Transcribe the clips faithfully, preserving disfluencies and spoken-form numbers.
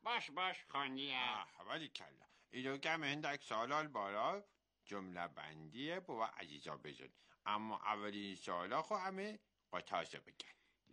باش باش خانیه. ولی کلا ایدو کم هندک سالال بارا جمله بندیه با عزیزا بزن، اما اولین سالا خو همه قطعه بگن.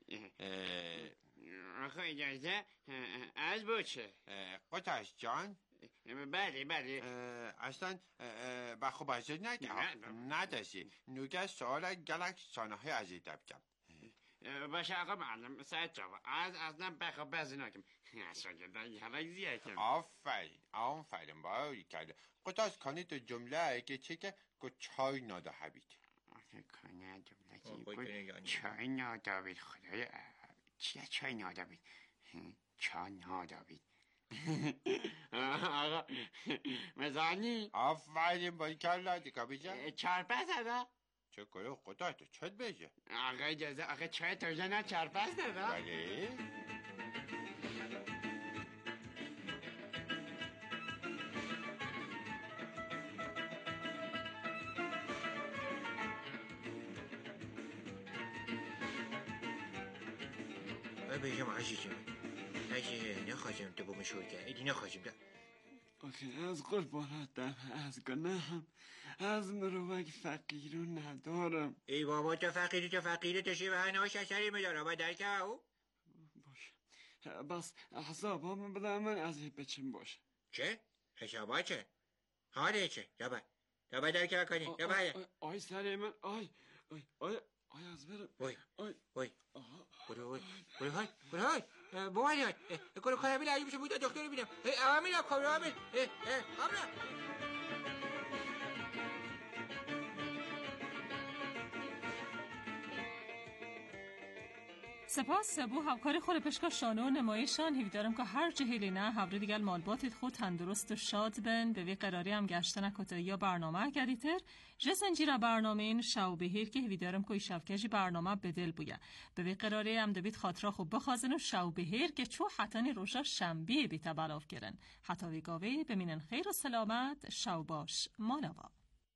آخه اجازه از بچه قطعه جان؟ بله بله. اصلا بخو بازه نگه نداشتی نوگه سوالا گلک سانه عزیزه بگم. باشه آقا معلم سعید جواب از اصلا بخو بازه نگم شاگردان یه زیه کم. آفرین آفرین باید کرده قطعه کنی تو جمله که چه که که چای نادا حبید. کنه جمله که چای نادا بید خدای چیه چای نادا بید؟ چای نادا بید. آقا مزانی آفرین باید کرده دیگه بیجا چارپس ادا چه کنه قطعه تو چت بیجه آقا اجازه آقا چای توجه نه چارپس ادا بله بیجم عزیزم عزیزم نخواستم تو بمشور که ایدی نخواستم ده آخه از قرباناتم از گناهم از مروک فقیر رو ندارم. ای بابا تو فقیری تو فقیری تشی و هنهاش اثری میدارم و درکه او باشه بس حسابامو بدم من از این بچم باشه. چه؟ حسابا چه؟ حاله چه؟ دابا دابا درکه کنی دابا آی سری من آی آی آی آی از برم وای وای برو وای برو های برو های بوانی های کنو کنو بیل عجیب شو بودا دکتر رو بینم آمین هم کامل آمین آمین سپاس سبو همکاری خور پشکا شانه و نمایشان هیویدارم که هر جهیلی نه هبری دیگل مالباتید خود تندرست و شاد بن به وی قراری هم گشتن کتا یا برنامه گریتر جسنجی را برنامه این شو بهیر که هیویدارم که شفکجی برنامه بدل بویا به وی قراری هم دوید خاطرا خوب بخوازن و شو بهیر که چو حتانی روشا شنبیه بیتا بلاف کرن حتی وی گاوه بمینن خیر و سلامت شو باش مانوا.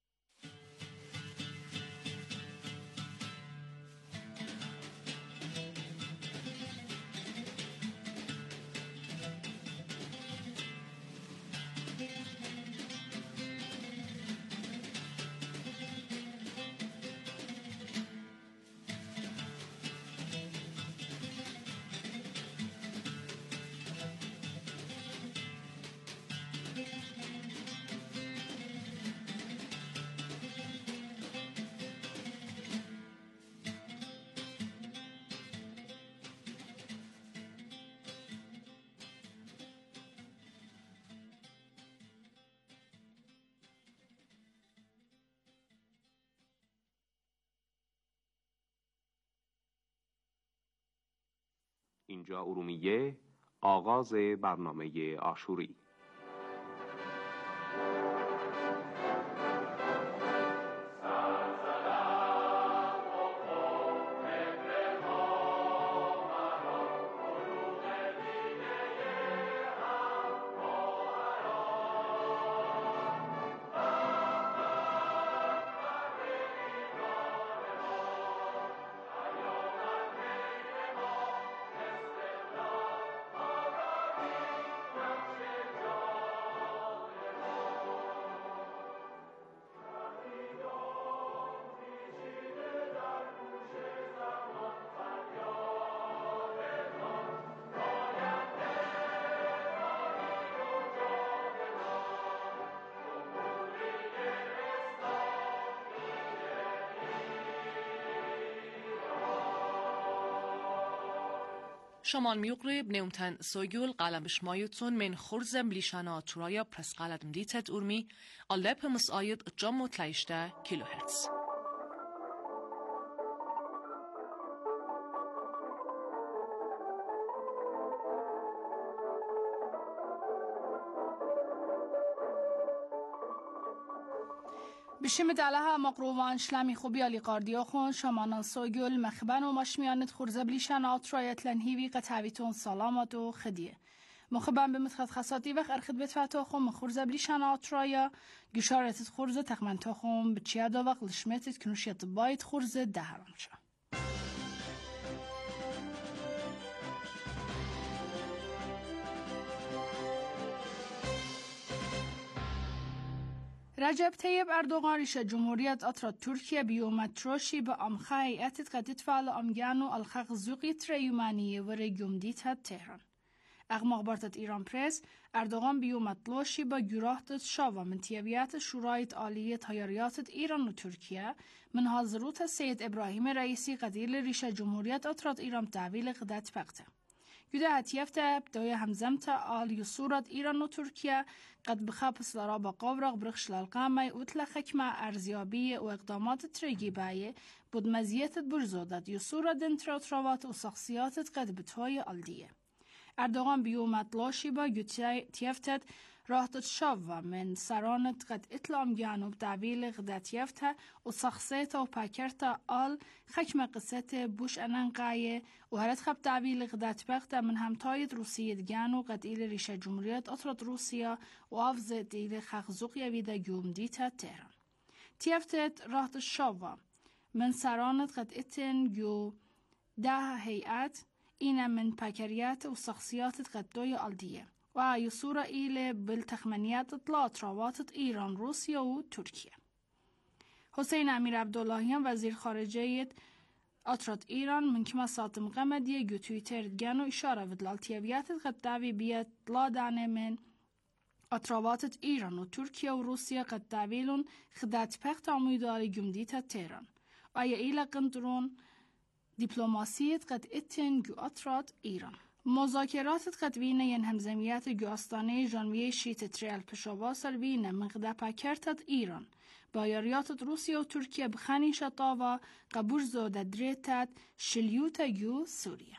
اینجا ارومیه آغاز برنامه عاشوری. شمال میقرب نمتن سوگل قلم بشمایتون من خرزم بلیشانا ترایا پرس قلم دیتت ارمی علب مساید جم و تلیشته کیلو هرتز. بشیم دلها مقروان شلمی خوبی علی قاردیا خون شمانان سوگل مخبن و مشمیانت خورزه بلیشن آترایت لنهیوی قطعویتون سلامت و خدیه مخبن به متخد خصاتی وقت ارخد بتفتا خون مخورزه بلیشن آترایا گشارتت خورزه تخمنتا خون بچیادا وقت لشمتت کنوشیت باید خورزه دهرم شا رجب طيب أردوغان رئيس جمهورية أطرا تركيا بيومتروشي بأمخا هيئة قد تفعل أمجانو الخاق زوقي تريومانية وريجوم ديتها تهران. اغماق بارتت ایران پرس اردوغان بیومتلوشی با گراهت شاوا من تیابیات شورایت آلیه تایاریات ایران و ترکیه من حاضروت سید ابراهیم رئیسی قدیل ریش جمهوریت اطرات ایران تعویل قدت بقته. یوده هتیفته بدای همزمت آلی صورت ایران و ترکیه قد بخابس لرا با قاورق برخش لالقامه اوتلا خکمه ارزیابی و اقدامات ترگی بایه بود مزیت برزودت یو صورت دنتراتروات و شخصیات قد بتوای آلدیه. اردوغان بیومتلاشی با تیفتت راحت شاوا من سرانت قد اطلام جانب تعویل قدت یفته و شخصیت و پاکرت آل خکم قصت بوش اننقایه و هرت خب تعویل قدت بقته من همتاید روسیه دگانو قد ایل ریشه جمهوریت اطرد روسیا و آفزد ایل خخزوق یویده گوم دیتا تهران. تیفتت راحت شاوا من سرانت قد اتن جو ده هیئت این من پاکریات و شخصیات قدوی آلدیه و یسور ایل بالتخمینیات اطلاعات روابط ایران روسیه و ترکیه. حسین امیر عبداللهیان وزیر خارجه اطرات ایران من کما ساتم قمدیه گو تویتر گنو اشاره ودلالتیویات قد دعوی بیت لا دانه من اطراوات ایران و ترکیه و روسیه قد دعویلون خدات پخت آمویداری گمدیت تهران و ای ایل قندرون دیپلماسیت قد اتن گو اطرات ایران. مذاکرات قد وینه ین همزمیت گو آستانه جانویه شیت تریال پشاواسر وینه من قد پاکرتت ایران. با یاریاتت روسیه و ترکیه بخانی شطاوه قبور زوده دریتت شلیوت گو سوریه.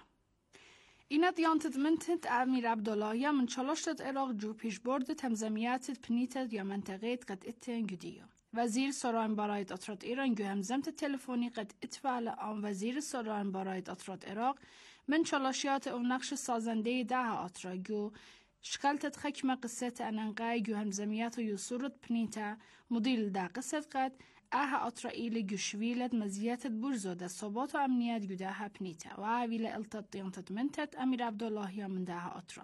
اینت یانتت منتت امیر عبداللهی من چالشتت عراق جو پیش بردت همزمیتت پنیتت یا منطقیت قد اتن گو دیو. وزیر سران برایت اطرات ایران گو همزمت تلفنی قد اتفعل آن وزیر سران برایت اطرات عراق من چالشیات او نقش سازنده ده اطرا گو شکلتت خکم قصت اننقای گو همزمیت و یسورت پنیتا مدیل ده قصت قد اه اطرا ایل گو شویلت مزیتت برزوده ثبات و امنیت گو ده پنیتا و اویل التت دیانتت منتت امیر عبداللهی من ده اطرا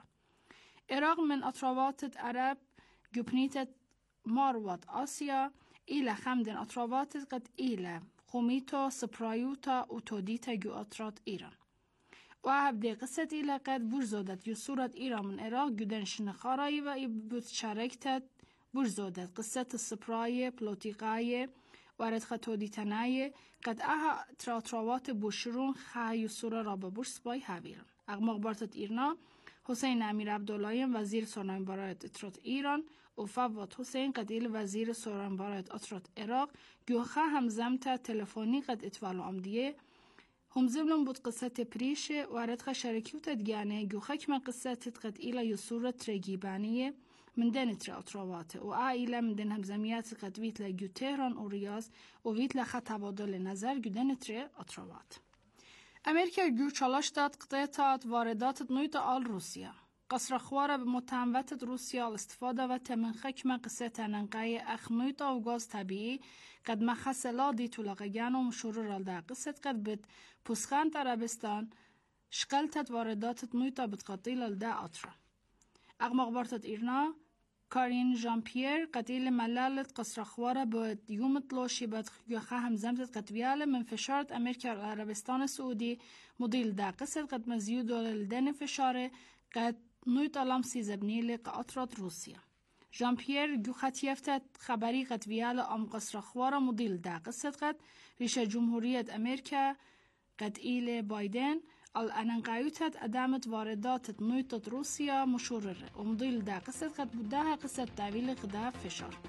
عراق من اطراواتت عرب گو پنیتت ماروات آسیا ایله خمدن اطراواتت قد ایله خومیتا سپرایوتا و تودیتا گو اطرات ایران و هبده قصت ایله قد برزودت یو صورت ایران من عراق گودن شنخارایی و ای بود شارکتت برزودت قصت سپرای پلوتیقای وارد خطودیتنای قد اها تراطراوات بوشرون خواهی یو صورت را به برس بای هاویران. اقماق بارتت ایرنا حسین امیر عبداللهی وزیر سران برایت اطرات ایران و فواد حسین قدیل وزیر سران برایت اطرات عراق گوخه همزمت تلفنی قد اتوالو امدیه هم زبلن بود قصت پریشه واردخ شرکیوت دگانه گوخه کما قصت قد ایلا یسور ترگیبانیه من دن تر اطراواته و آیلا من دن همزمیات قد ویت لگو تهران و ریاض و ویت لخ تبادل نظر گو دن تر اطراوات. امریکا گو چالش داد قطعات واردات نویت آل روسیا. قصر خواره به متنوعت روسیا استفاده و تمن خکم قصه تننقای اخنویت و گاز طبیعی قد مخصلا دی طولقگان و مشورر الده قصه قد بد پسخند عربستان شقلتت وارداتت نویتا بتقاطیل الده اطرا. اقماق بارتت ایرنا کارین جان پیر قتیل ملالت قصر خواره به یومت لاشی بد یخه همزمتت قطبیال من فشارت امریکا عربستان سعودی مدیل ده قصه قد مزیود لدن فشاره قد نویت علام سیزبنیل قاطرات روسیا. جان پیر گو خطیفتت خبری قطبیال ام قصر خواره مدیل ده قصه قد ریشه جمهوریت امریکا قد ایل بایدن الانقایوتت ادامت وارداتت نویتت روسیا مشورره و مدیل ده قصه قد بوده قصه تعویل قده فشار.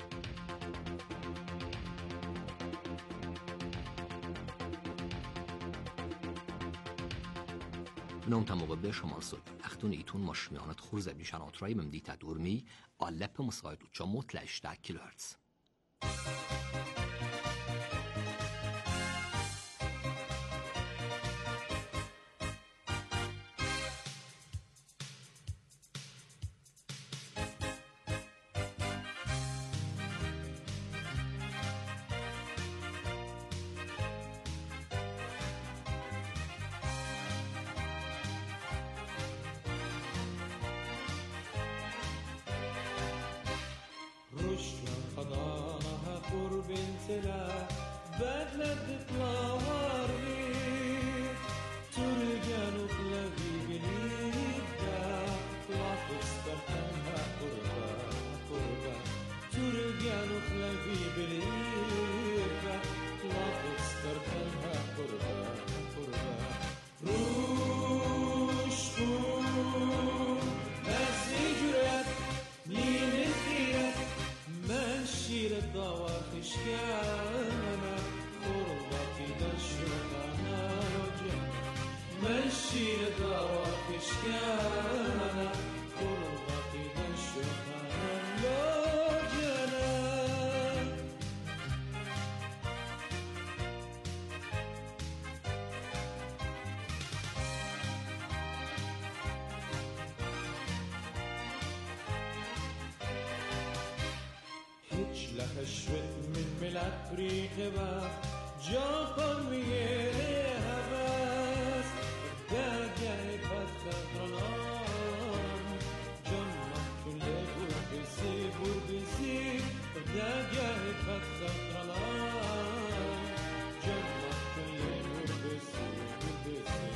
نوم تموقع به شمال سوی اختون ایتون مشمیانت خورزه بیشن آترایی ممدیت دورمی آلپ مساعد و چا متلشته کیلوهرتز. خدا تلا بدلت تطلع وري ترجع نخلفي بليدا طلع فسترتها قربا قربا ترجع نخلفي بليدا طلع فسترتها قربا قربا روش بون نزيجرت مين الخيرت من شير الضوار خشكانا قربتي دشوقنا رجع من شير الضوار خشكانا قربتي دشوقنا رجعنا لخشوت من ملت ريقبا جاپان میگه هوس دگه بدخدرانان جانم کله بردسی بردسی دگه بدخدرانان جانم کله بردسی بردسی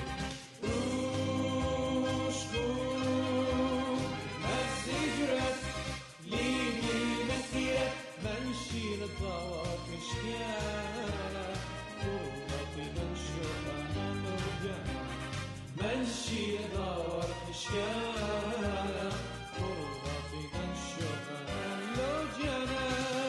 روش بود نزیجرت لیلی مسیرت من شیر الضوار مشكانا قربتي دنشوقنا مرجعنا من شیر الضوار مشكانا قربتي دنشوقنا مرجعنا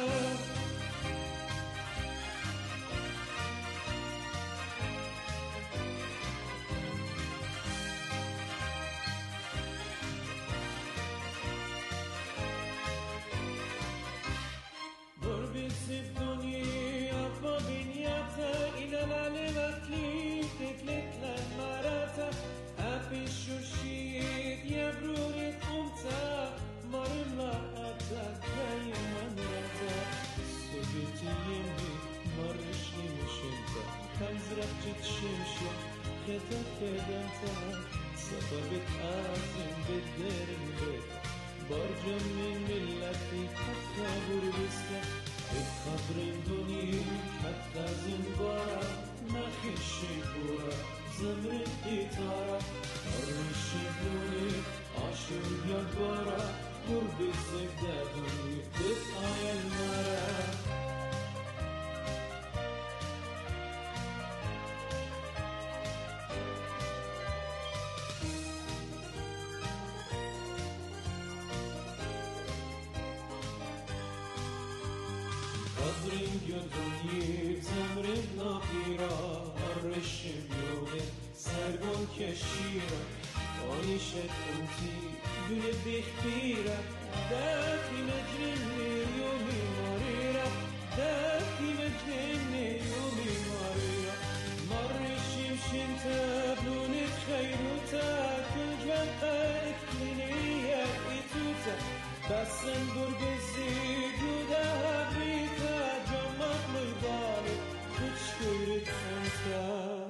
في الدنيا فبنيتها إلى العلمة تليت لتلا مرتا أبي الشرشيد يبروني قمتا مرمى أتا كي منرتا سجتي يمي مرشي مشنتا كنزرق جت شمشة خطا كدنتا سببت آزم بالدرن بيت برجم من ملتي حتى بربستا بخبر الدنيا حتى زنبارا ما خشي بورا زمر القطارة قرش الدنيا عشر يبارا قرب الزبدة دنيا تبقى المرا قدرين gördüğüm zemrin nakira arışım yolu sergon keşira anişet unti güne bihbira daki mecnni yomi marira daki mecnni yomi marira marışım şinta bunet khayruta kujvan ekliniya ituta basen burgezi guda habita jamak mıydali hiç kuyruğu santa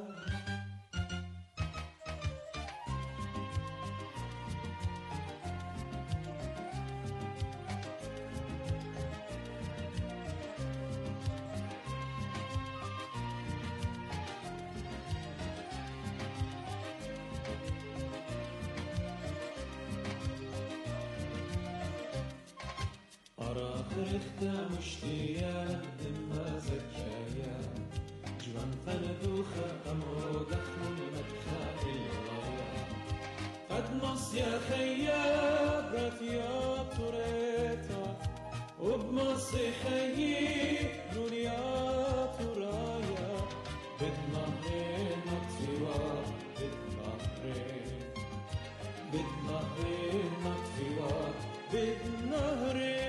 أراخرختا مشتيا إما زكايا جوان فندوخة أمو دخل مدخا الغايا قد نص يا خيا براتيا توريتا وبمصي خيي دنيا ترايا بالنهرين مطفوا بالنهرين بالنهرين مطفوا بالنهرين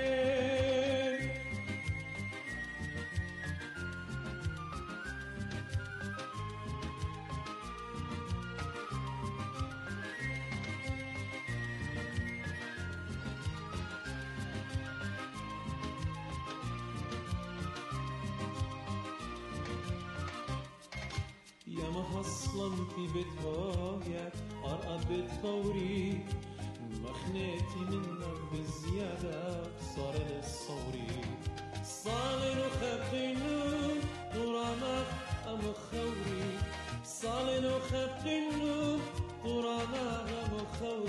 ياما حصلا في بتهايت أرقد بتفوري مخنتي منك بالزيادة صار للصوري صار وخبينو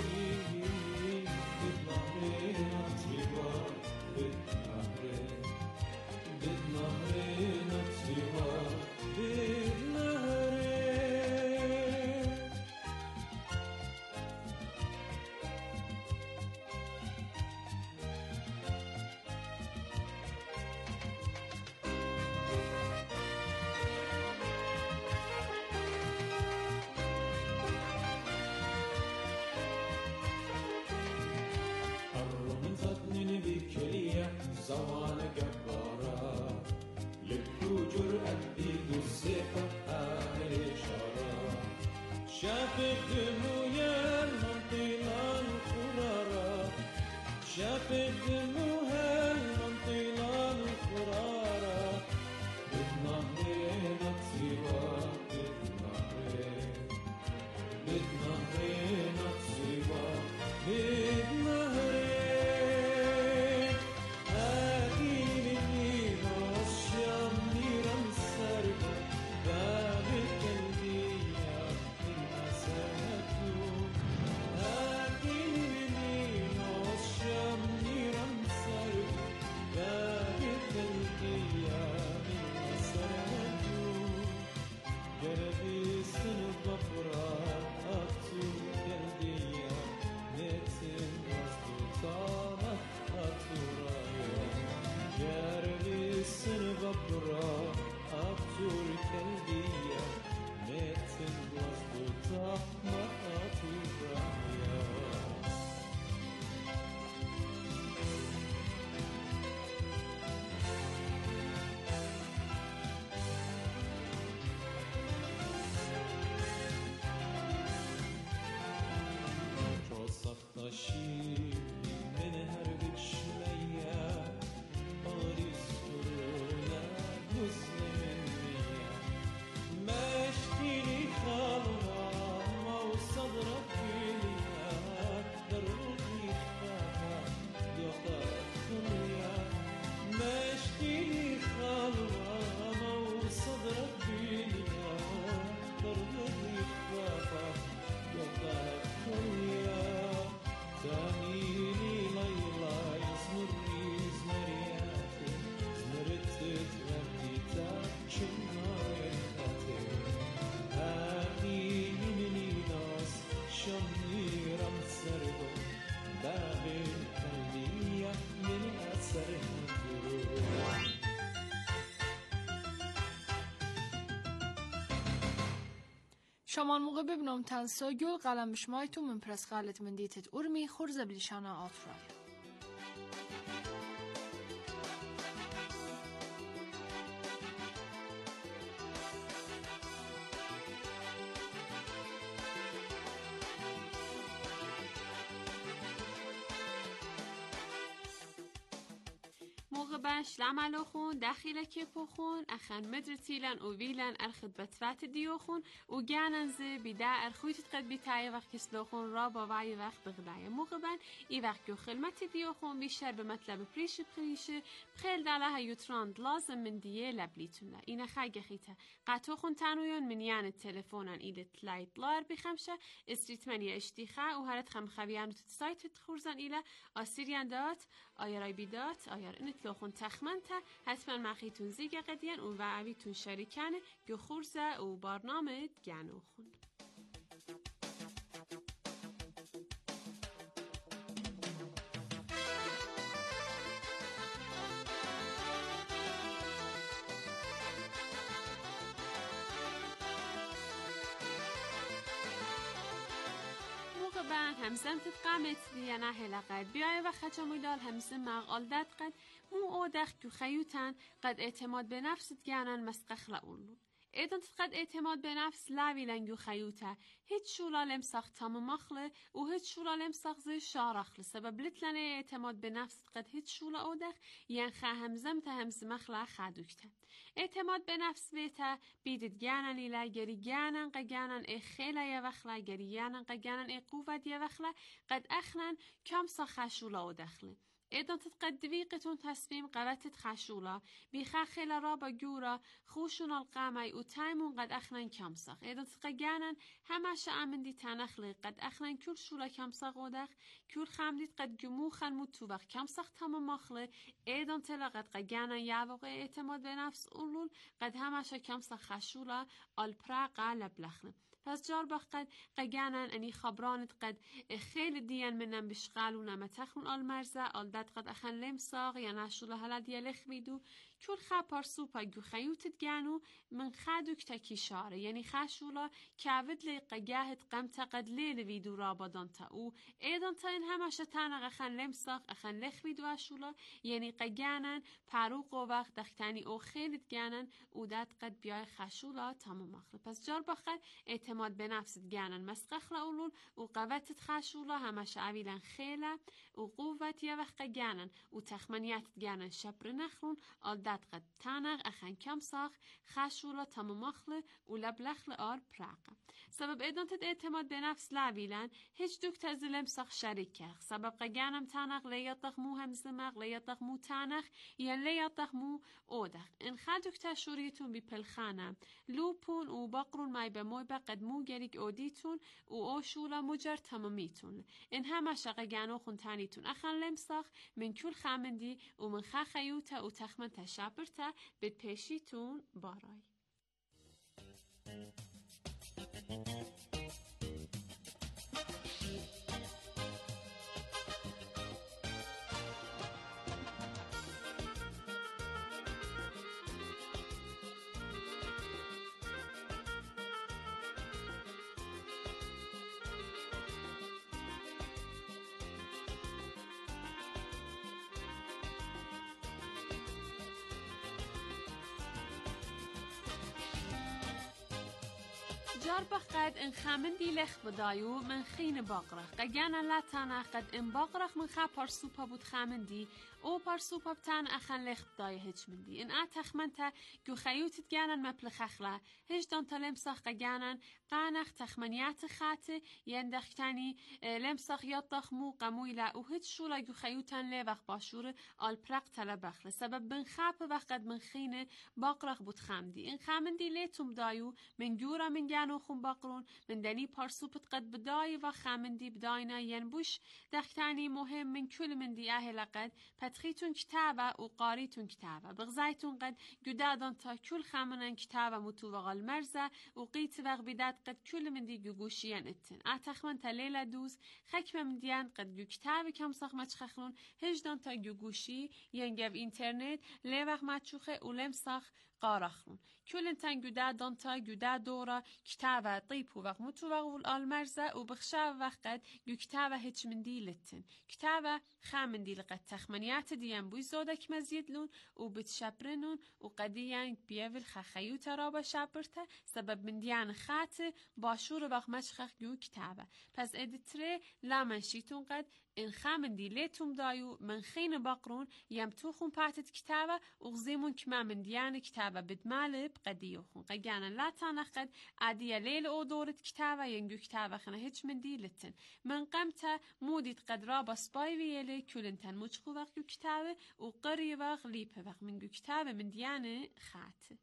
شمان موقع ببینم تنسا گل قلم بشمای تو من پرس قالت من دیتت ارمی خورز بلیشانا آترای باش لعملو خون داخل كيبو خون أخن مدر تيلان وفيلان أرخد بتفات ديو خون وجانن زي بدا أرخويت تقد بتاعي وقت كسلو خون رابا وعي وقت بغدايا مغبان إي وقت جو خلمت ديو خون بيشار بمطلب بريش بريش بخيل دالها يوتراند لازم من ديه لبليتونا إينا خاقة خيتا قاتو خون تانويون من يان التلفونان إيدة تلايت لار بخمشة استريت منيا اشتيخا وهارت خم خبيانو تتسايت تخورزان إلا آسيريان دات آيراي بيدات آيار إنت لو خون تخمنتا حتما مخيتون زيگه قديان و وعويتون شريكانه جو خورزة و برنامج جانو خون بعد همزم تتقامت دیانا هلاقات بیای و خجموی دال همزم مغال داد قد مو او دخ که خیوتن قد اعتماد به نفست گانن مسقخلا اولو ایدان قد اعتماد به نفس لاوی لنگو خیوتا هیچ شولا لمساق تام مخله و هیچ شولا لمساق زی شارخله سبب لتلنه اعتماد به نفس قد هیچ شولا او دخ ین خا همزم تا همز مخلا خادوکتا اعتماد به نفس بیتا بیدید گانن ایلا گری گانن قا گانن ای خیلا یا وخلا گری گانن قا گانن ای قوت یا وخلا قد اخنن کم سا خشولا او دخله ایدان تتقد دویقتون تصمیم قوتت خشولا بیخه خیلا را با گورا خوشون القامي و تایمون قد اخنن کمساق ایدان تتقگانن همش امندی تنخلی قد اخنن کل شولا کمساق ودخ کل خمدید قد جمو خلمو توبخ کمساق تمام مخله ایدان تلا قد قگانن یعوق اعتماد به نفس اولول قد همش کمساق خشولا الپرا قالب لخنه پس جار بخد قجانن اني خبرانت قد خيل ديان منن بشغالونا متخون المرزة الدت قد اخن لم صاغ یا نشوله هلا دیالخ بیدو کل خبر سوپا گو خیوتت گانو من خادو کتاکی شاره یعنی خشولا کعود لی قجاهت قمت قد لیل ویدو رابادان تا او ایدان تا این همش تنق اخن لم صاغ اخن لخ بیدو اشولا یعنی قجانن پروق و وقت دختنی او خیلت گانن او دت قد بیای خشولا تمام مخل پس جار بخد اعتماد به نفست گانن مسقخلا اولول و قوتت خشولا همش عویلن خیله و قوت یا وقت گانن و تخمنیت گانن شبر نخلون آل دت قد تانق اخن کم ساخ خشولا تمام مخل و لبلخل آر پراقه سبب ایدانتت اعتماد به نفس لعویلن هیچ دکتر زلم ساخ شریک که سبب قگانم تانق لیاتق مو همزمق لیاتق مو تانق یا لیاتق مو اودق ان خد دکتر شوریتون بی پلخانم لوپون و باقرون مای به موی بقد مو گریگ اودیتون و اوشولا مجر تمامیتون این همه شقه گانو خونتانیتون اخن لمساخ من کل خامندی و من خخیوتا و تخمن تشابرتا بید پیشیتون بارای جار بقد ان خامندی لخ بدایو من خین باقرخ قگانا لا تانا قد ان باقرخ من خا پارسوپا بود خامندی او پارسوپا بتان اخن لخ بدای هج مندی ان اتخ منتا گو خیوتت گانن مپلخخلا هج دان تا لمساخ قگانن قانخ تخمنیات خاته یندختانی لمساخ یادخ مو قمویلا او هج شولا گو خیوتن لوخ باشور آل پرق تلا بخله سبب بن خاپ وقت من خین باقرخ بود خامدی ان خامندی لیتم دایو من گورا من گانو خون باقرون من دنی پارسوپت قد بدای و خامندی بداینا ین بوش دختانی مهم من کل من دی اهل قد پتخیتون کتابه و قاریتون کتابه بغزایتون قد گدادان تا کل خامنن کتابه متو و غال مرزه و قیت وغ بیداد قد کل من دی گوشیان اتن اتخمن تا لیل دوز خکم من دیان قد گو کتابه کم ساخ مچخخلون هجدان تا گوشی ین گو اینترنت لیوغ مچوخه و لم ساخ قارخلون کلن تن گودا دانتا گودا دورا کتابه طیب و وقت متو وغول آلمرزه و بخشا وقت گو کتابه هچ من دی لتن کتابه خامن دی لقد تخمنیات دیان بوی زودک مزیدلون و بتشبرنون و قدیان بیاول خخیوت را با شبرته سبب من دیان خاته باشور وقت مشخخ گو کتابه پس ادتره لامنشیتون قد ان خامن دی لیتم دایو من خین باقرون یم توخون پاتت کتابه اغزیمون کما من دیان کتابه بدمال بقدیوخون قگانا لا تانخد عادیه لیل او دورت کتابه ینگو کتابه خنه هیچ من دی لتن من قمتا مودیت قد را بسپای ویلی کلنتن مجخو وقت گو کتابه و قری وقت لیپه وقت من گو کتابه من دیان خاته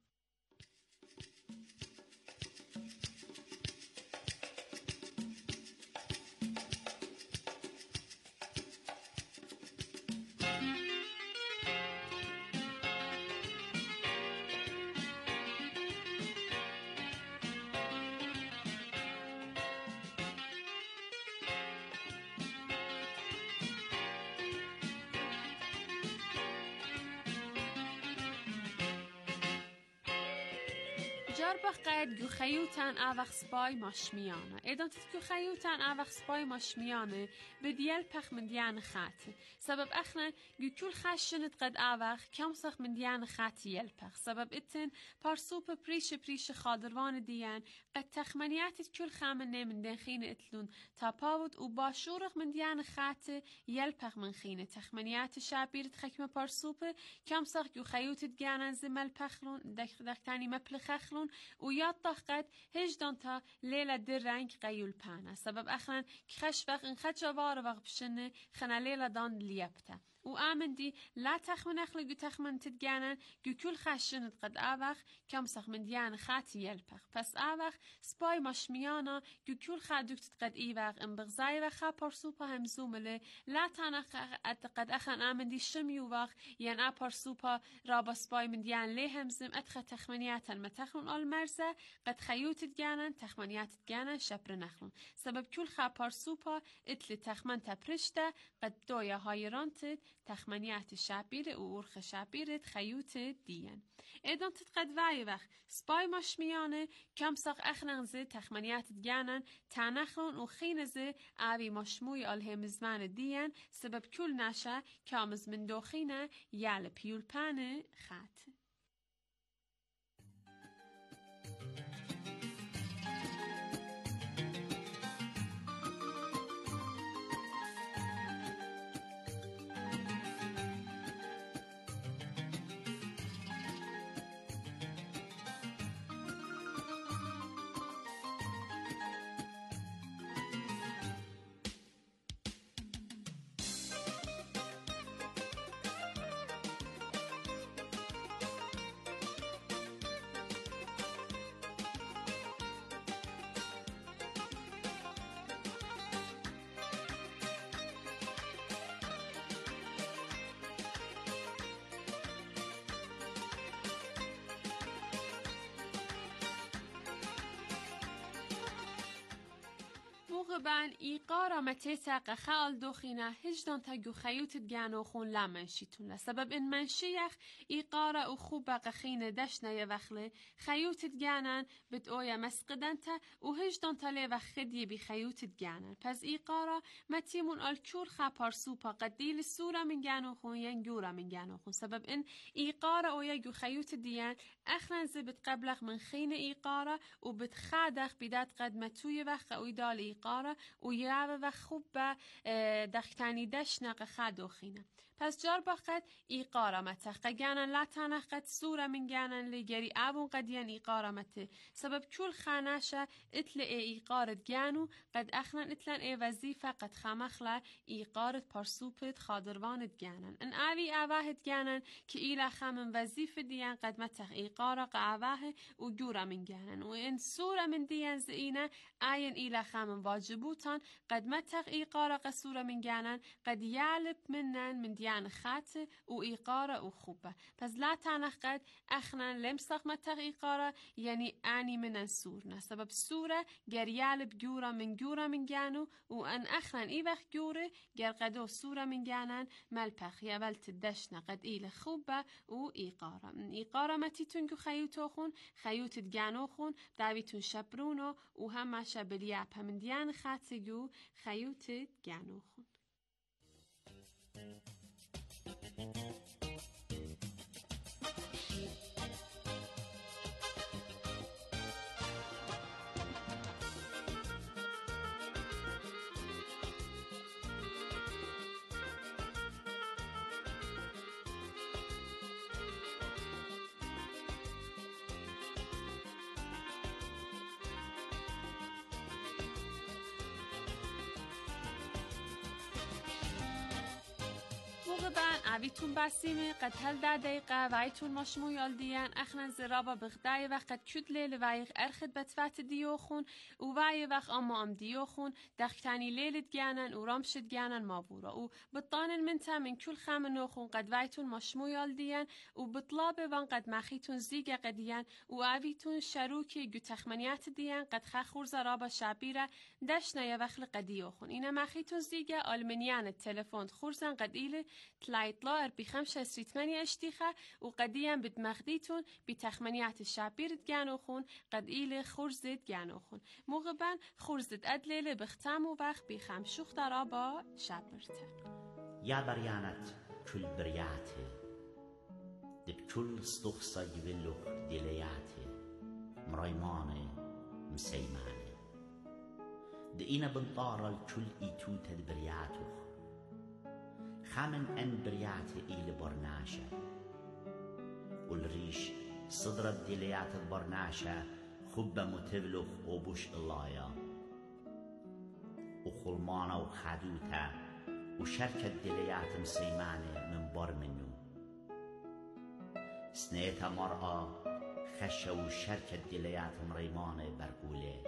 جار بقید گو خیوتن اوخ سپای ماشمیانه ایدانتت گو خیوتن اوخ سپای ماشمیانه به دیل پخ من دیان خاته سبب اخنا گو کل خشنت قد اوخ کم سخ من دیان خاته یل پخ سبب اتن پارسوپ پریش پریش خادروان دیان قد تخمنیاتت کل خامنه من دین خین اتلون تا پاود و باشورخ من دیان خاته یل پخ من خینه تخمنیات شابیرت خکم پارسوپ کم سخ گو خیوتت گانن زمل پخلون دختانی مپلخخلون و یاد تاقد هجدان تا لیل در رنگ قیول پانه سبب اخران که خش وقت این خچه وار وقت بشنه خنا لیل دان لیبته و آمن دی لا تخمن أخلق جو تخمن تدجانن جو كل خشنت قد آوخ كم سخ من ديان خاتي يلبخ پس آوخ سپای مشمیانا جو كل خادوكت قد إيوخ إن بغزاي وخا پرسوبا همزومله لا تانخ قد أخن آمن دي شميوخ ين آ پرسوبا رابا سپای من ديان ليه همزم أدخ تخمنيات المتخلون المرزة قد خيوت تدجانن تخمنيات تدجانن شبر نخلون سبب كل خا پرسوبا اتل تخمن تپرشته قد دويا هايرانتد تخمنيات شابير و أورخ شابيرت خيوت ديان إدان تتقد وعي وخ سباي مشميانه كم ساق أخنغزي تخمنيات ديانن تانخلون و خينزي آوي مشموي آلهم زمان ديان سبب كل ناشا كامز من دوخينه يال بيولبانه خات بان إيقارة متيتا قخال دوخينا هجدان تاقو خيوت دجانو خون لا منشيتون لسبب إن منشيخ إيقارة وخوبة قخينة دشنا يوخلي خيوت دجانان بتقويا مسقدانتا وهجدان تالي وخدي بخيوت دجانان پس إيقارة متيمون الكور خابار سوبا قديل السورة من جانو خون ينجورة من جانو خون سبب إن إيقارة أويا خيوت ديان أخنا زبت قبلغ من خين إيقارة وبتخادخ بدات قد متوي وخ ويدال إيقارة و یاوه و خوب به دختانی دشنق خدو خینه پس جار باقت ایقارا متخ گانن لا تنخت سورة من گانن لگری اوون قدیان ایقارا مته سبب کل خانشه اتل ای ایقارت گانو قد اخنن اتلن ای وظیفه قد خمخلا ایقارت پرسوپت خادروانت گانن ان اوی اوهت گانن که ایلا خمن وظیفه دیان قد متخ ایقارا قعوه و جورا من گانن و ان سورة من دیان زینه این ایلا خمن واجبوتان قد متخ ایقارا قصورة من گانن قد یعلب منن من دیان خاطه و إيقارة و خوبه پس لا تعنخ قد اخنا لمسخ متغ إيقارة يعني آني من السورنا سبب سورة جريال بجورة من جورة من جانو و أن اخنا إيبخ جورة جر قدو سورة من جانان ملبخ يبلت الدشنا قد إيل خوبه و إيقارة من إيقارة متيتون جو خيوتوخون خيوت جانوخون داويتون شبرونو و هم شبلياب هم ديان خاطه جو خيوت جانوخون بان اویتون بسیمه قد هل ده دقیقه وایتون مشمو یال دیان اخنا زرابا بغدای وقت کد لیل وایغ ارخد بتفت دیوخون و وای وقت اما ام دیوخون دختانی لیلت گانن و رامشد گانن مابورا و بطان منتا من کل خام نوخون قد وایتون مشمو یال دیان و بطلاب وان قد مخیتون زیگه قدیان و اویتون شروکی گو تخمنیات دیان قد خخور زرابا شابیره دشنا یا وخل قدیوخون اینا مخیتون زیگه آلمانیان تلفن خورزن قدیل تلايطلا اربي خمسة ستري ثمانية اشتيخة وقديا بدمخديتون بتخمنيات الشابير تجانوخون قد إيلي خرزت جانوخون مغبان خرزت أدليلي بختامو بخ بخم شوخ درابا شابرته يا بريانت كل برياتي دب كل صدخصة يبلوخ ديلياتي مرايماني مسيماني دقينا بنطارة الكل إيتوتا البرياتوخ خامن ان بريات إلى برناشة والريش صدرت ديليات البرناشة خبة متبلخ وبوش اللايا وخلمانة وخدوتا وشركة دليات مسيمانة من بر منو سنيتها مرأة خشة وشركة دليات مريمانة برقولة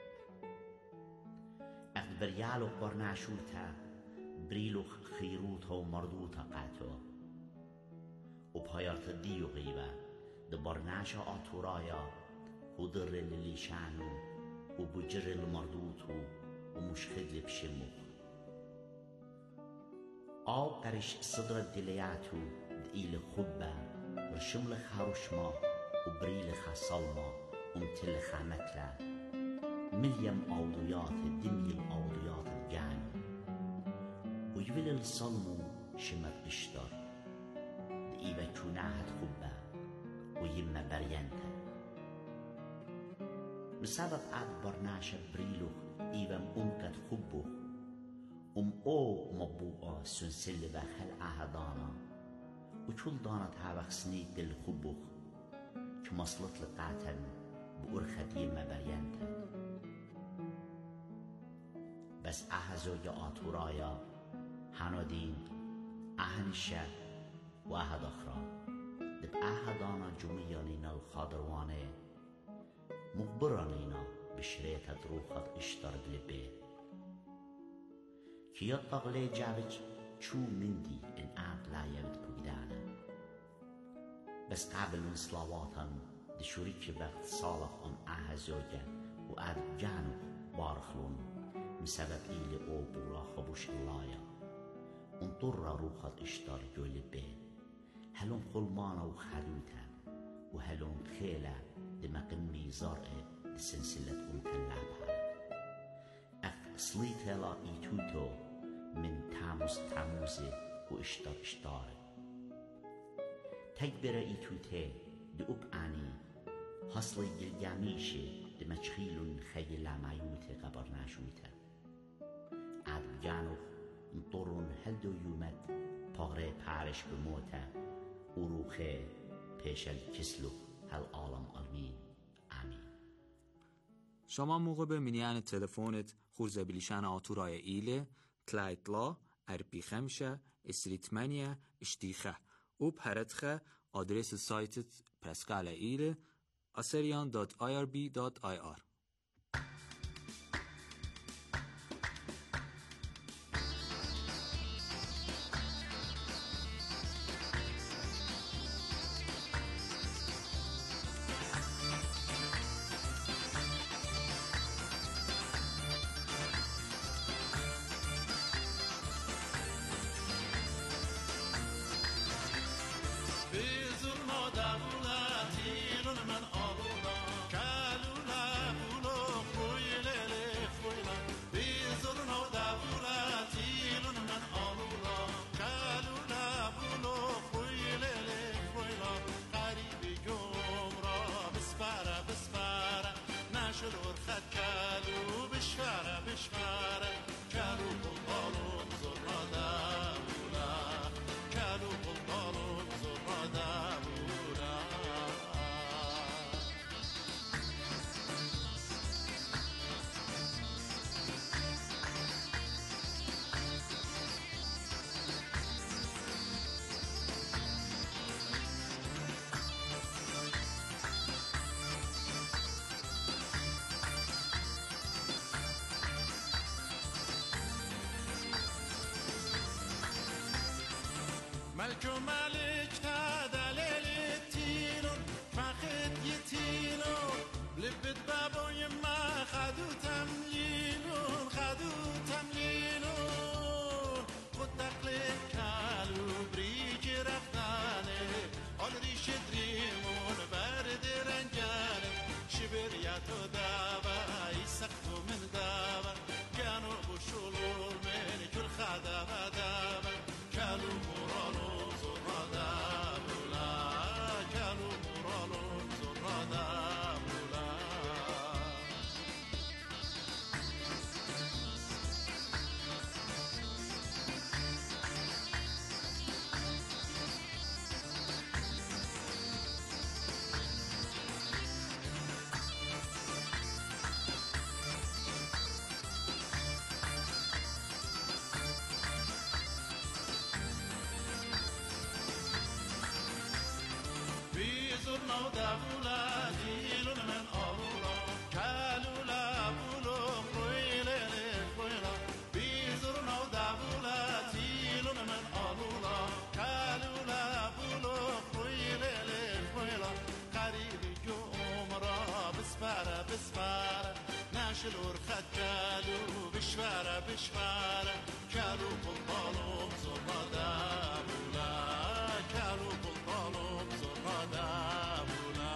اخد بريالو برناشوتها بريلو خيروتها ومردوتها قاتو وبهايرت ديو غيبة دبرناشا آتورايا ودر اللي شانو وبجر المردوتو ومشخد بشمو آو قرش صدر الدلياتو دقيل خبة ورشمل خاروشما وبريل خاصلما ومتل خامتلا مليم أوضيات دمي الأوضيات الجانو ويبل الصلمو شمت اشتر دقيبة كوناهت خبة ويما بريانتا بسبب عد برناشة بريلو إيبم أمكت خبو أم أو مبوعة سنسل بخل أهدانا وشول دانت هاوخ سنيك دل خبوخ كمصلت لقاتن بأرخد يما بريانتا بس أهزو يا آتورايا هنودين أهنشة وأهد أخرى دب أهدانا جميانينا الخادروانه مخبرانينا بشريت دروخت اشتر بلبه كيا طغلي جابج شو مندي ان عاد لا يبد بقدانا بس قابل من صلواتن دشوريك وقت صالح ام اهزوجا وقاد جانو بارخلون بسبب إيلي او بورا خبوش اللايا انطر روخت اشتر جول به هلون خلمانا وخلوتا وهلون خيلا دمقمي زرقة لسلسلة أمتلعبها أخ صليت هلا إيتوتو من تاموس تاموزي وإشتر إشتار تكبر إيتوتي دقب عني حصلي جلجاميشي دمشخيل خيلا معيوتي قبرناشوتا عد جانوخ انطرون هلدو يومت پاغره پارش بموتا وروخه پیشل کسلو هل عالم آمین آمین. شما موقع به منیان تلفونت خورزه بلیشان آتورای ایله تلایتلا ارپی خمشه استریتمانیا اشتیخه او پرتخه آدرس سایتت پرسکال ایله assyrian dot i r b dot i r. ملك ملك تدلل تيلون فخد يتيلو لبت بابو يما خدو تمليلون خدو تمليلون خد تقليد كالو بريج رفتانه آل ريش دريمون برد رنجانه شبرياتو دابا يسقطو من دابا كانوا بشلول من كل خدابا دابا كانوا مرانو no davula dilun men alula kalula bulo koyle koyla bizur no davula dilun men alula kalula bulo koyle koyla qarib jo umra bisfara bisfara nashilur khatalu bishfara bishfara kalu qulbalum zurada bula kalu qulbalum zurada bula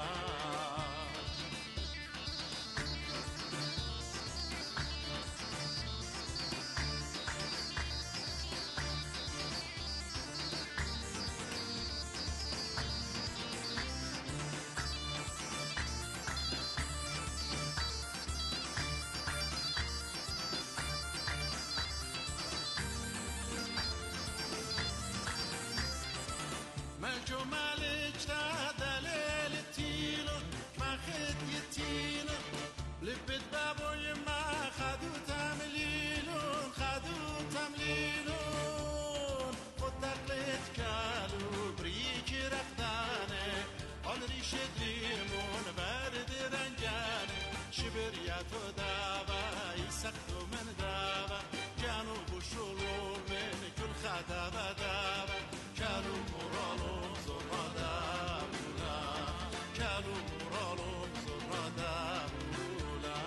ملجو مالك تدلل التيلو ما خد يتيلو لبت بابو يما خدو تمليلون خدو تمليلون خد تقلت كالو بريك رقدانه قال ريش دريمون برد رنجانه شبرياتو دابا يسقطو من دابا كانوا بشلول من كل خدابا دابا كانوا مرالهم زرادة بولا كانوا مرالهم زرادة بولا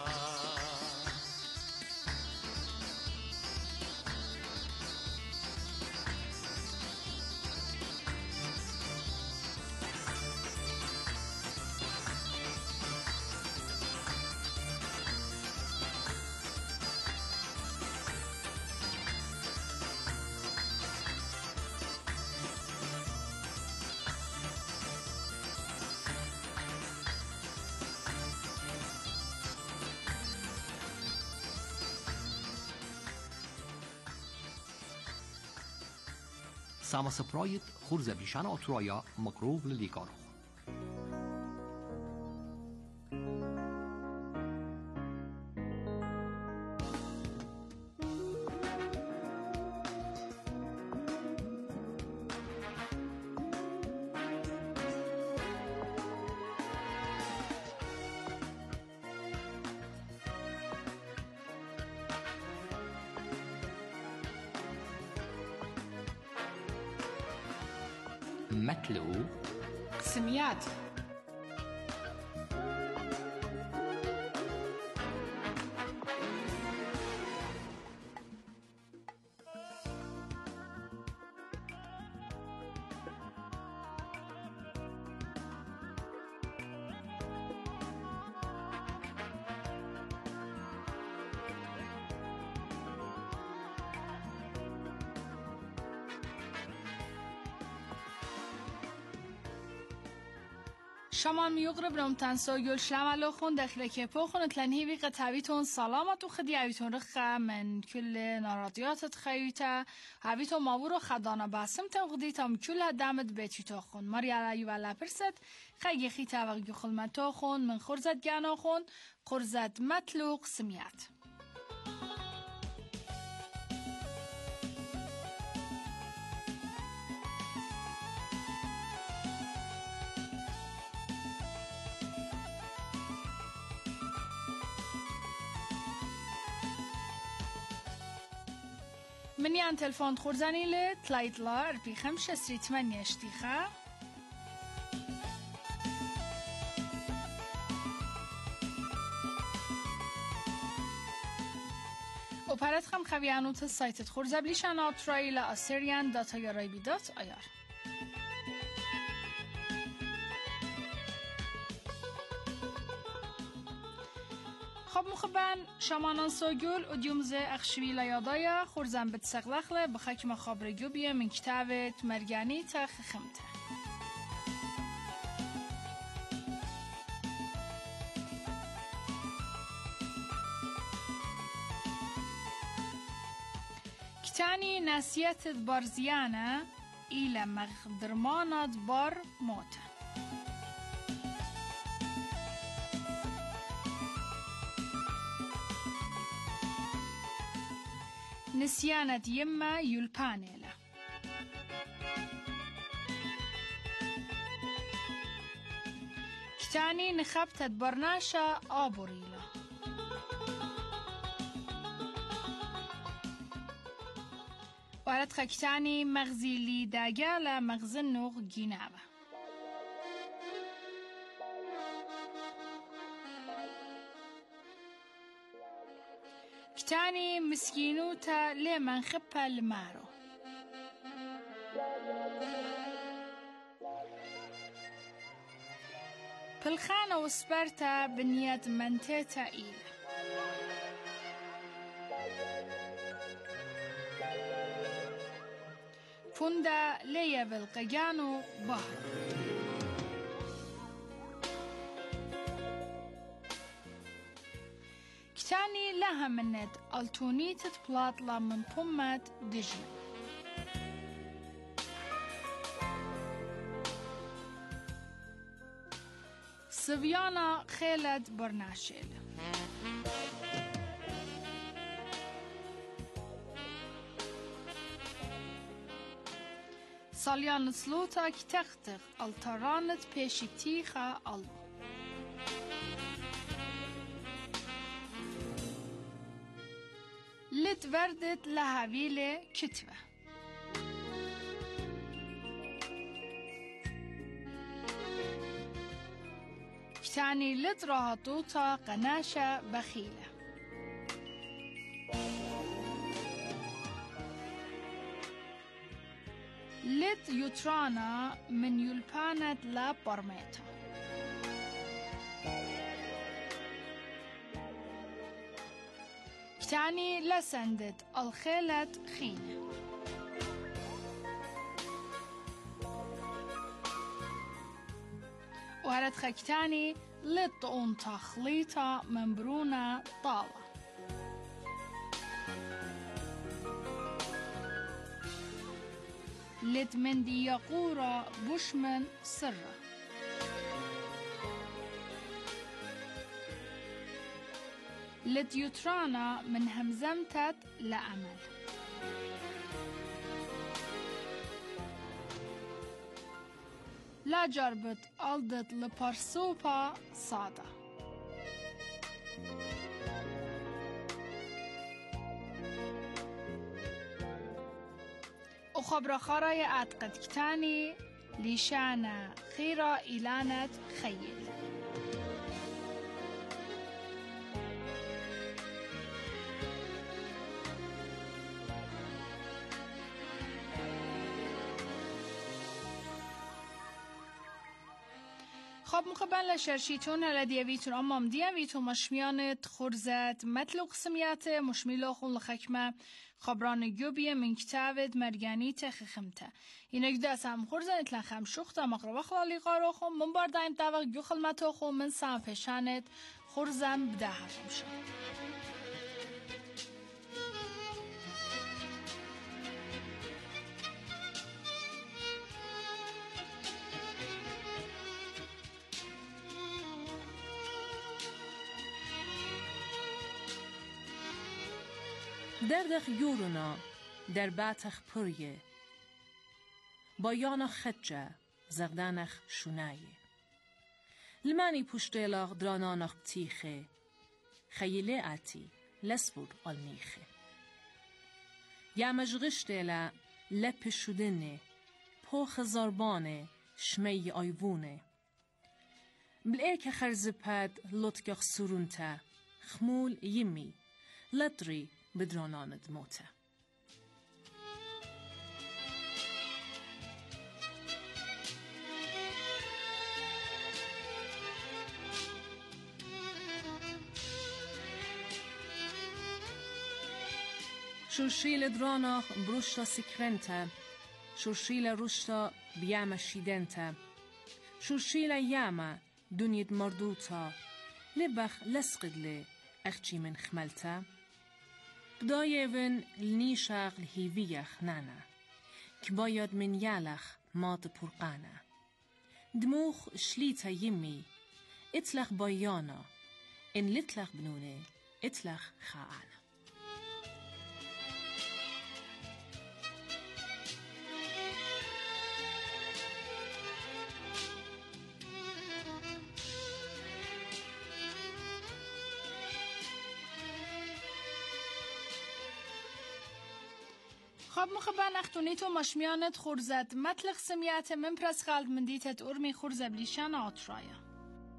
Samma Khurza Blishana Aturaya Makrov Ligarov. متلو قسميات شمان میوغرب رمتن سوگل شلملو خون داخل كيبو خون تلنهي بيقى تابيتون سلامت وخدي عبيتون رخة من كل ناراديات تخيوتا عبيتون مابورو خدانا باسم تغدي تام كل دامت بيتيتو خون ماري على يوالا برست خيجي خيتا وغيو خلمتو خون من خرزت جانا خون خرزت مطلوق سميات مني عن تلفون خورزاني لي تلايت لا ربي خمسة سري ثمانية اشتيخة وبارت خم خويانوت السايت خورزة بليشان آتراي لأسيريان داتا يراي بيدات آيار خب مخبن شمانان سوگل و دیومزه اخشوی لیادایا خورزن بتسقلخله بخاک مخابرگو بیه من کتابت مرگانی تا خخمته کتانی نسیت بارزیانه ایل مغدرمانات بار موته نسيانة يما يلبانيلا كتاني نخبتت برناشا آبوريلا وردخ كتاني مغزي لي داقالة مغزنوغ جينابة كتاني مسكينوتا لي منخبها المارو بالخانة وسبرتا بنيت منتيتا إيلا فوندا ليا بالقجانو بحر كتاني لها منت التونيتة بلاطلة من بومة دجلة صبيانا خالد برناشيل صاليان سلوتا كتختغ الترانت بيشي تيخا الله لت وردت لهاويلة كتوة كتاني لت راهطوتا قناشة بخيلة لت يوترانا من يلبانت لا برميتا كتاني لسندت الخيلت خينة وهرت خكتاني لطقون تخليطة من برونة طالة لت من دي يقورة بشمن سرة لت يترانا من همزمتت لأمل لا جربت ألدت لبرسوبا صادا وخبر خراي أعتقد كتاني لشانا خيرا إلانت خيل خب مخبن لشرشيتون هلديه ويتون امام ديان ويتون مشميانت خورزت متلو قسميات مشميلو خون لخكمه خبران جوبيه من كتابت مرگانيت خخمته اینک دست هم خورزن اتلن خم شوخته مقربه خلالی قارو خون من بار دایم طبق جو خلمتو خون من سام پشانت خورزن بده حرم شد دردخ یورونا در باتخ پریه با یانا خدجه زغدانخ شونایه لمانی پشتیلاغ درانانخ تیخه خیلی آتی لسبور آلنیخه یا مجغشتیلا لپ شدنه پوخ زربانه شمی آیوونه بلعیک خرزپد لطگخ سرونته خمول یمی لطری بدراناند موته شورشیل دراناخ بروشتا سکرنته شورشیل روشتا بیام شیدنته شورشیل یاما دنید مردوتا لبخ لسقدلی اخچی من خملته بدايفن لنيشاغ الهيفيخ نانا كبايد من يالخ ماط برقانا دموخ شليتا يمي اتلخ بايانا ان لتلخ بنوني اتلخ خاعانا خب مخبن اختونیتو مشمیانت خورزد مطلق سمیت من پرس خالد من دیتت ارمی خورزه بلیشان آترایا.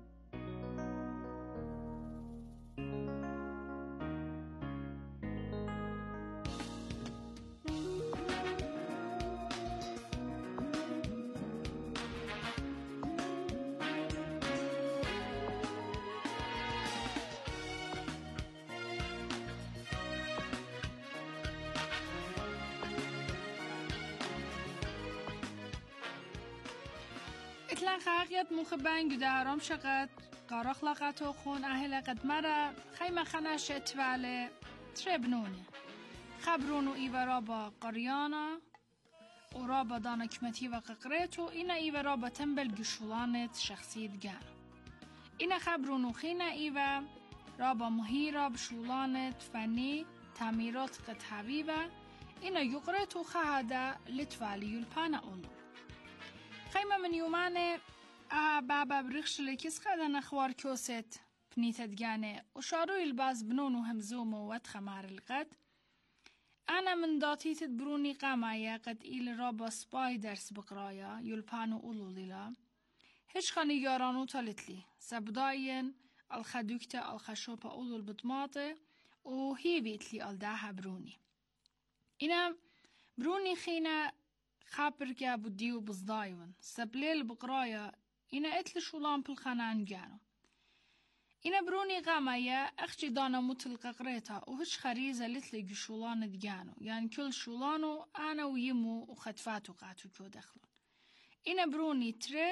اتلان خاقیت مخبن گده هرام شقد قارخ لقاتو خون اهل قد مرا خیمه خناش اتواله تربنونه خبرونو ایورا با قریانا و رابا دانا کمتی و ققریتو اینا ایورا با تنبل گشولانت شخصی دگان اینا خبرونو خینا ایوا رابا مهیرا بشولانت فنی تعمیرات قد حبیبه اینا یقریتو خهاده لتوالی یلپانا اولو خیمه من یومانه اه بابا برخش لکیس خدا نخوار کوست بنیت دگانه و شاروی الباز بنونو همزوم و واتخمار القد أنا من داتيت بروني قامايا قد إيل رابا سباي درس بقرايا يلبانو أولو ليلا هش خاني يارانو تالتلي سبداين الخدوكتا الخشوبة أولو البطماطة وهي بيتلي الداها بروني إنا بروني خينا خابركا بديو بصدايون سبليل بقرايا إنا اتل شولان بالخانان جانو إنا بروني غامايا أخجي دانا متلقى قريتا وهش خريزة لتلي جشولان دجانو يعني كل شولانو أنا ويمو وخدفاتو قاتو كو دخلون إنا بروني تري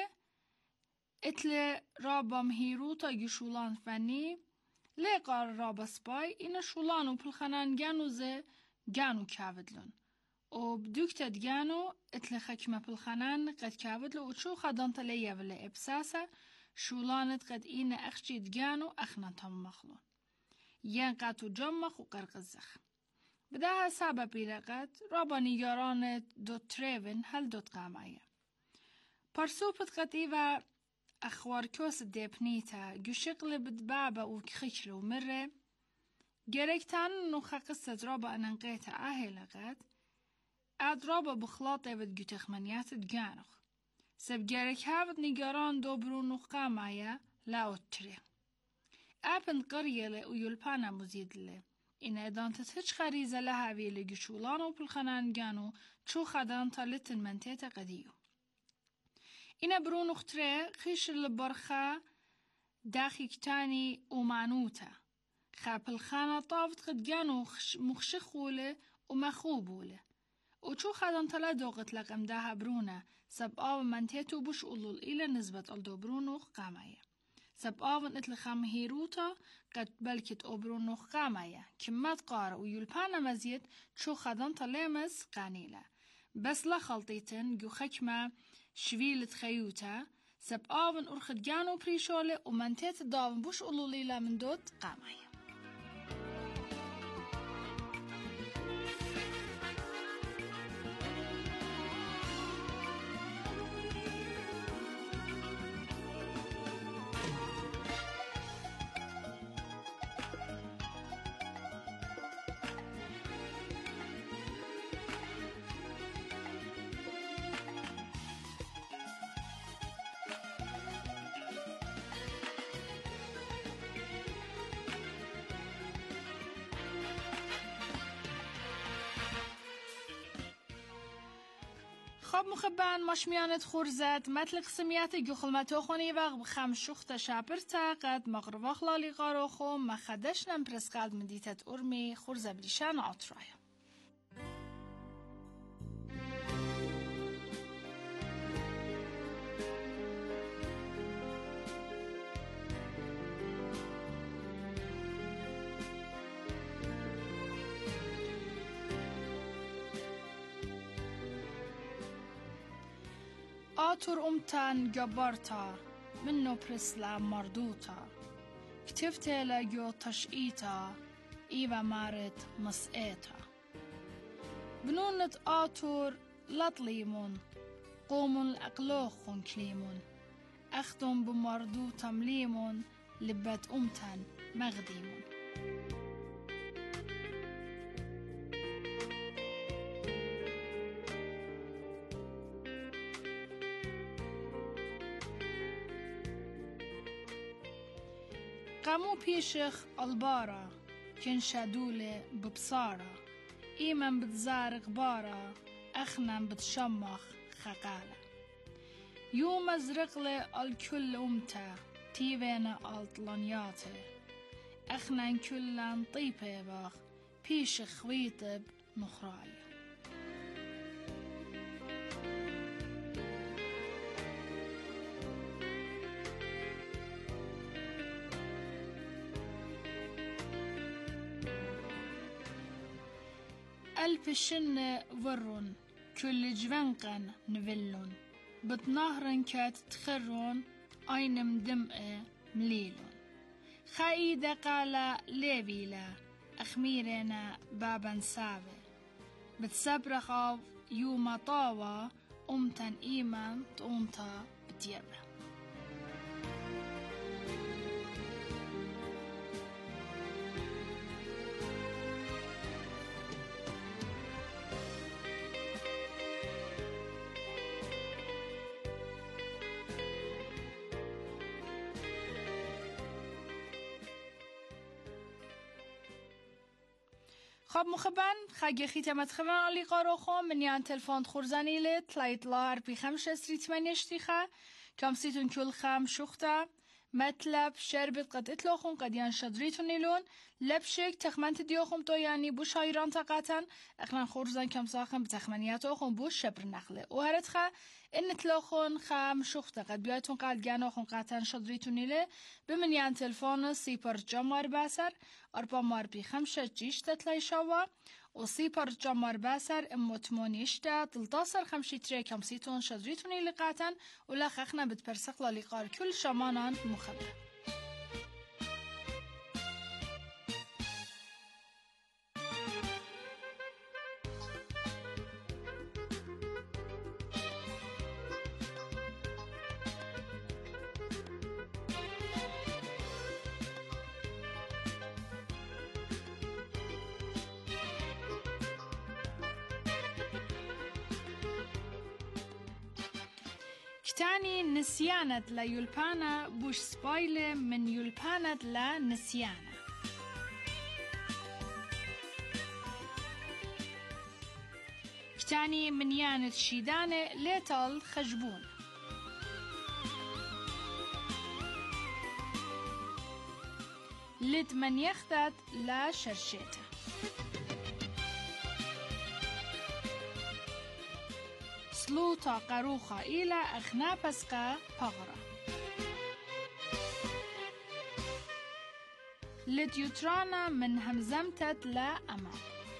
اتل رابا مهيروتا جشولان فني ليقار رابا سباي إنا شولانو بالخنان جانو زي جانو كاودلون وبدوكتا دجانو اتل خكمة بالخنان قد كاودلو وشو خدان تليا ولا إبساسة شولانت قد إينا أخشي دجانو أخنا تم مخلون ين قاتو جمخ وقرق الزخ بداها سابا بيلقات رابا نيارانت دو تريفن هل دوت قامايا برسوبت قد إيوا أخوار كوس ديبنيتا جوشقل بدبابا وكخيشلو مرة جريكتان نوخا قصة رابا أننقيتا آهلقات أد رابا بخلاط إيوت جوتخمانيات دجانوخ سب جارك هافت نيجاران دوبرو نقا معايا لا أتري أبن قرية لي ويلبانا مزيد لي إن إدان تتهج خريزة لها بيلي جشولانو بالخنان جانو تشو خدان طالتن منتيتا قديو إن برو نختري خيش البرخة داخي كتاني ومعنوتا خاب الخانة طافت قد جانو مخشخولي ومخوبولي وشو خدان تلا دوغت لقم داها برونا سب آو منتيتو بش أولول إلى نسبة الدوبرونوخ قامايا سب آو نتلخام هيروتا قد بلكت أوبرونوخ قامايا كمات قارة ويلبانا مزيد شو خدان تلامس قانيلا بس لا خلطيتن جو خكمة شويلة خيوتا سب آو أرخد جانو بريشولي ومنتيت داون بش أولول إلى من دوت قامايا خب مخبان مشمیانت خورزد مطلق سمیت گخلمتو خونی وقت بخم شخت شابرتا قد مغربا خلالی قارو خو مخدش نم پرس قلب مدیتت ارمی خورزه بلیشان آترایا آتور أمتان جبرتا منو برسلا مردوتا كتفت لجو تشقيتا إيوا مارت مسئتا بنونة آتور لطليمون قومون الأقلوخون كليمون أخدم بمردوتا مليمون لبت أمتان مغديمون قمو پیشخ البارا کن شدول ببصارا ایمن بتزارق بارا اخنم بتشمخ خقاله يوم ازرق لي الكل امتا تيفينا الطلانياته اخنا كلن طيبه باخ بيش خويطب نخرايا ألف شن ورون كل جوانقن نفلون بتنهرن كات تخرون أينم دمء مليلون خايدة قال ليبيلا أخميرنا بابا سابر بتسبرخ يوم طاوة أمتن إيمان تونتا بتيبه خب مخبن خاگه خیتمت خبن علی قارو خو من یان تلفن خورزانی لی تلایت لار بی خمش استریت منیشتیخه کم سیتون کل خم شخته مطلب شربت قد اطلاقون قد یان شدریتون نیلون لبشک تخمنت دیوخم تو یعنی بوش هایران تقاطن اخنا خورزان کم ساخن بتخمنیات آخون بوش شبر نخله و هرت خا ان اطلاقون خم شخته قد بیاتون قد گنا خون قاطن شدریتون نیله بمن یان تلفن سیپر جمار بسر اربا مار بی خمش جیش تطلای شوا و سیپر جمار بسر امتمونیشته تلتصر خمشی تری کم سیتون شدریتون نیله قاطن و لخخنا بتپرسق لالیقار کل شمانان مخبر كتاني نسيانت لا يلبانا بوش سبايلة من يلبانت لا نسيانا كتاني من يانت شيدانة ليتال خجبون لت من يختت لا شرشيته سلوطا قروخا إلى أخنا بسقا بغرة لديوترانا من همزمتت لا أمام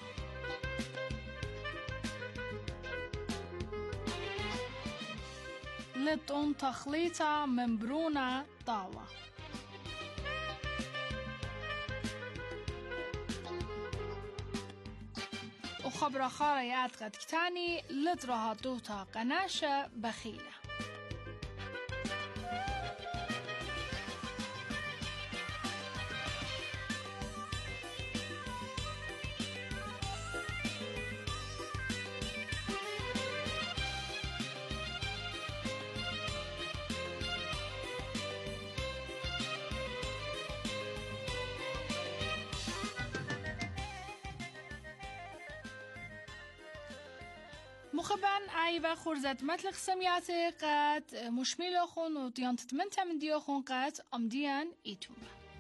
لطون تخليطا من برونا طاوة وخبر خاريات قد كتاني لدرها دوتا قناشة بخيلة مخبن عيبة خورزت مثل خسمياتي قات مشميلو خون وديان تتمنتا من ديو خون قات أمديان إيتوم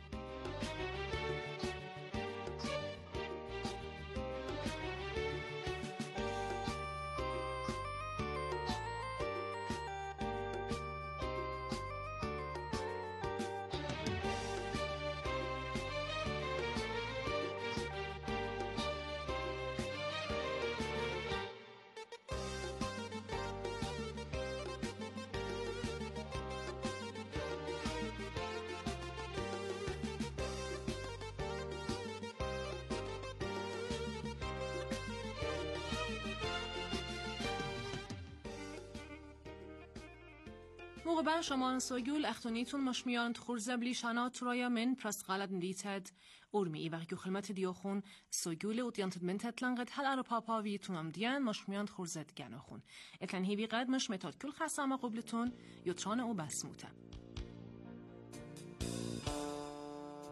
موقع شما سوگول اختونیتون مشمیان خورزه بلیشانا ترایا من پرست غالب ندیتد ارمی ای وقتی خلمت دیوخون سوگول و دیانتد من تطلنقد هل ارو پاپا ویتون هم دیان مشمیان خورزت گناخون اتلن هیوی قد مش متاد کل خسامه قبلتون یوتران او بسموته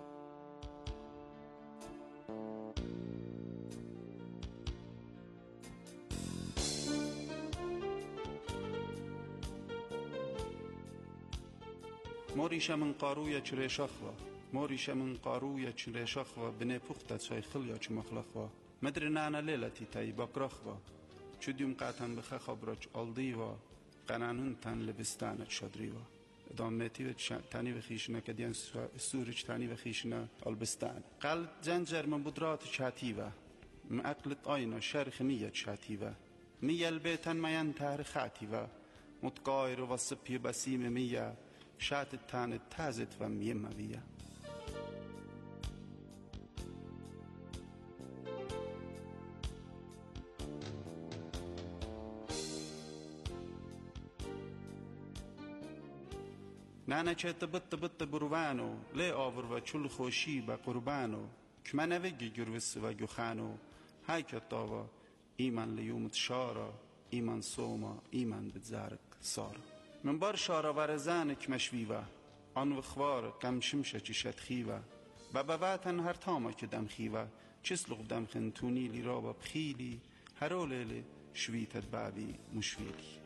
موریشه من قارویا چه رشاخوا موریشه من قارویا چه رشاخوا بنه پخته چای خلیا چه مخلخوا مدر نانا لیلتی تای باکرخوا چودیم قاتن بخ خبرچ آلدیوا قنانون تن لبستانت شدریوا دامتی و تانی و خیشنا کدیان سورج تانی و خیشنا البستان قال زنجر من بدرات شاتیوا مأكلت آینا شرخ میت شاتیوا می البیتن میان تاریخاتیوا متقایر و صبی بسیم میا شات تان تازت و میم مبیا نانا چه تبت بت بروانو لی آور و چل خوشی با قربانو که من وگی گروس و گخانو های کتاوا ایمان لیومت شارا ایمان سوما ایمان بزارک سارا من بار شارا ورزانک مشویوا آن و خوار کم شمشه چی شدخیوا و بواتن هر تاما که دم خیوا چسلق دم خنتونی لی رابا بخیلی هرو لیلی شویتت بابی مشویلی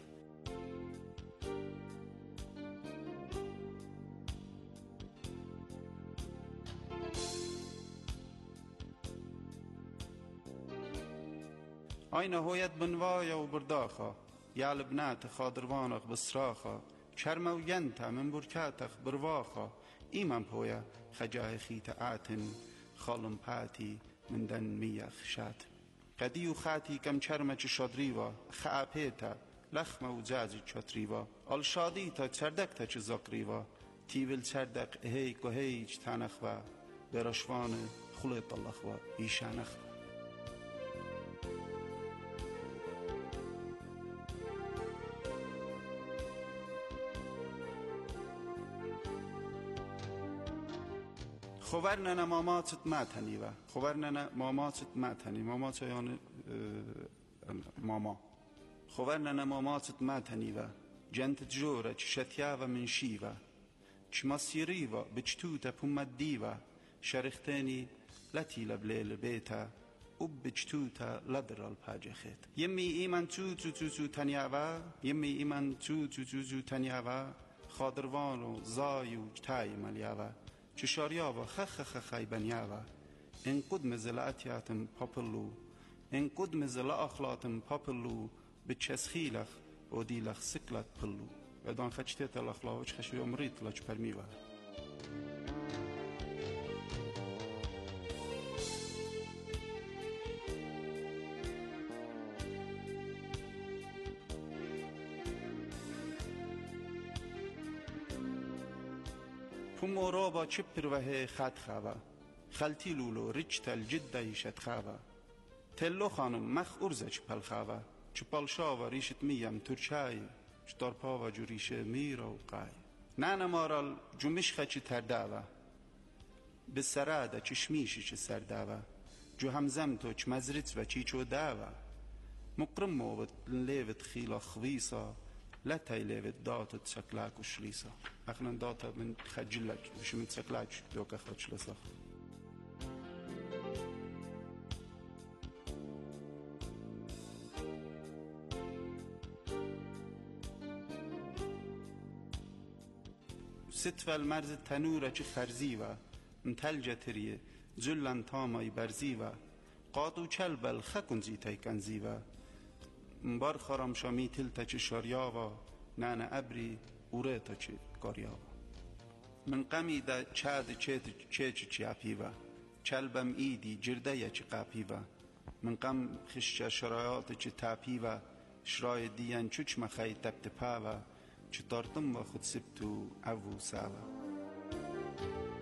آینه هویت بنوایا و برداخا یا لبنات خادروانق بسراخا چرم و ینتا من برکاتخ برواخا ایمان پویا خجاه خیت آتن خالم پاتی من دن میخ شات قدیو خاتی کم چرم چه شادریوا خاپیتا لخم و جازی چطریوا آل شادی تا چردک تا چه زاکریوا تیول چردک هیک و هیچ تانخوا برشوان خلیط اللخوا ایشانخوا خوارننا ماماتت ماتنیوا خوارننا ماماتت ماتنی مامات یعنی ماما خوارننا ماماتت ماتنیوا جنت جوره شتیاوا من شیوا چماسیریوا بچتوتا پومدیوا شرختنی لتی لبلیل بیتا اب بچتوتا لدرال پاجخت یمی ایمان تو تو تو تو تنیاوا یمی ایمان تو تو تو تو تنیاوا خادروانو زایو تای ملیاوا چشاریاوا خخ خخ خای بنیاوا این قدم زلاتیاتم پاپلو این قدم زل اخلاطم پاپلو بچسخیلخ و دیلخ سکلت پلو ادان خچتیت الاخلاوچ خشوی امریت لچ پرمیوا پومورا با چپر وه خط خوا خلتی لولو رچت الجده یشت خوا تلو خانم مخ ارزچ پل خوا چپل شاوا ریشت میم ترچای چطور پاوا جو ریشه میرا و قای نانا مارال جمش خچی ترداوا به سراده چشمیشی چه سرداوا جو همزم تو چ مزرت و چی چو داوا مقرم موت لیوت خیلا خویسا لا تایلیوت داتت سکلاک و شلیسا اخنا داتا من خجلک بشمید سکلاک دوکا خجلسا ست والمرز تنورة چه خرزیوا متلجه تریه زلن تامای برزیوا قادو چلبل خکن زیتای کنزیوا مبار خرم شامی تلتا چه شاریاوا نانا ابری اوریتا چه کاریاوا من قمی دا چاد چه چه چه چه اپیوا چلبم ایدی جرده یا چه قاپیوا من قم خشچه شرایات چه تاپیوا شرای دیان چوچ مخی تبت پاوا چه تارتم و خود سبتو او ساوا